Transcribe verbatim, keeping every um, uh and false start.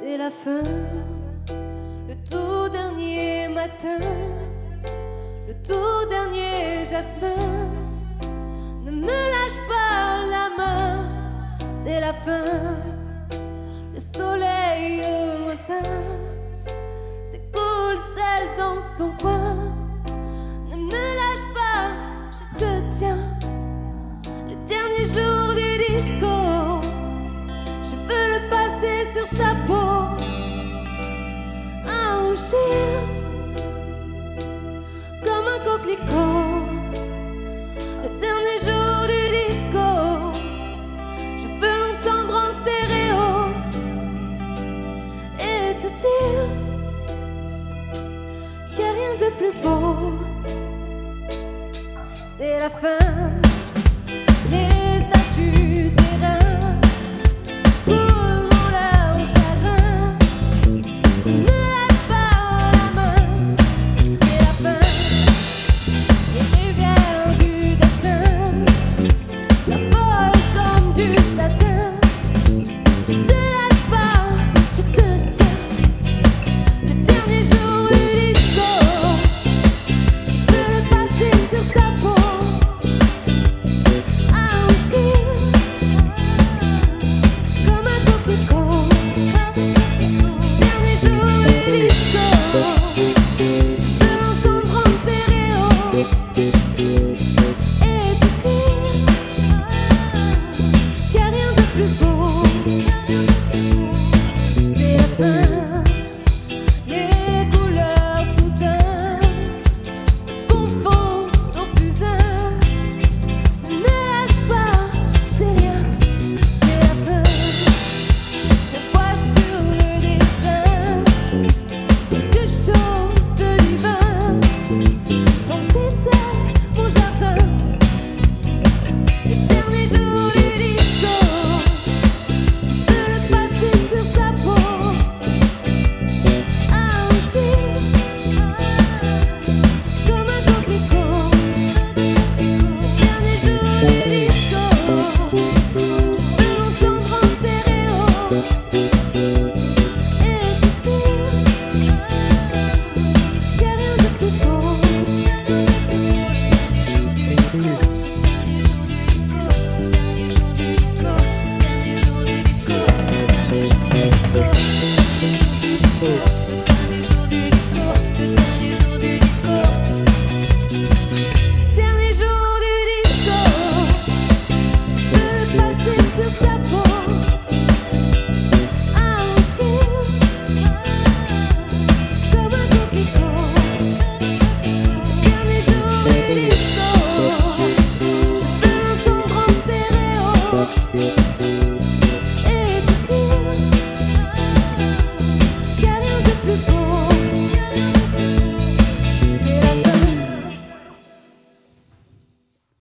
c'est la fin, le tout dernier matin, le tout dernier jasmin. Ne me lâche pas la main, c'est la fin, le soleil au lointain s'écoule seul dans son coin. Ne me lâche pas, je te tiens, le dernier jour du disco. Je veux le passer sur ta peau, un rougir comme un coquelicot. Le dernier jour du disco, je veux l'entendre en stéréo et te dire qu'il n'y a rien de plus beau. C'est la fin, les statues terrain coulent dans leur chagrin. Ne me lâche pas la main, c'est la fin, les rivières du destin. La